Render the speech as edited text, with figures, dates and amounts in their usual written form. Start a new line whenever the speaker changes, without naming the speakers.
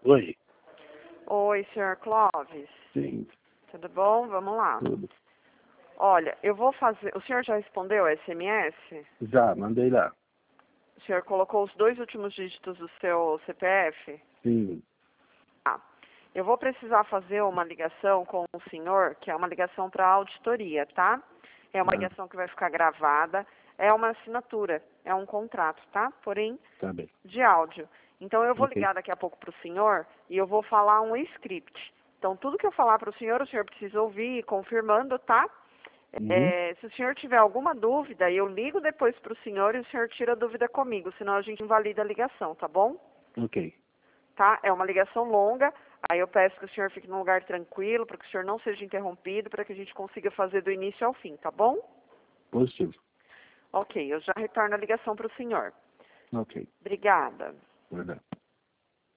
Oi.
Oi, senhor Clóvis.
Sim,
Tudo bom? Vamos lá.
tudo.
Olha, eu vou fazer... O senhor já respondeu o SMS?
Já, mandei lá.
O senhor colocou os 2 últimos dígitos do seu CPF?
Sim.
Ah, eu vou precisar fazer uma ligação com o senhor, que é uma ligação para auditoria, tá? É uma ligação que vai ficar gravada, é uma assinatura, é um contrato, tá? Porém,
Tá bem.
de áudio. Então, eu vou
Ok.
ligar daqui a pouco para o senhor e eu vou falar um script. Então, tudo que eu falar para o senhor precisa ouvir e confirmando, tá?
Uhum.
Se o senhor tiver alguma dúvida, eu ligo depois para o senhor e o senhor tira a dúvida comigo, senão a gente invalida a ligação, tá bom?
Ok.
Tá? É uma ligação longa, aí eu peço que o senhor fique num lugar tranquilo, para que o senhor não seja interrompido, para que a gente consiga fazer do início ao fim, tá bom?
Positivo.
Ok, eu já retorno a ligação para o senhor.
Ok.
Obrigada.
Verdade.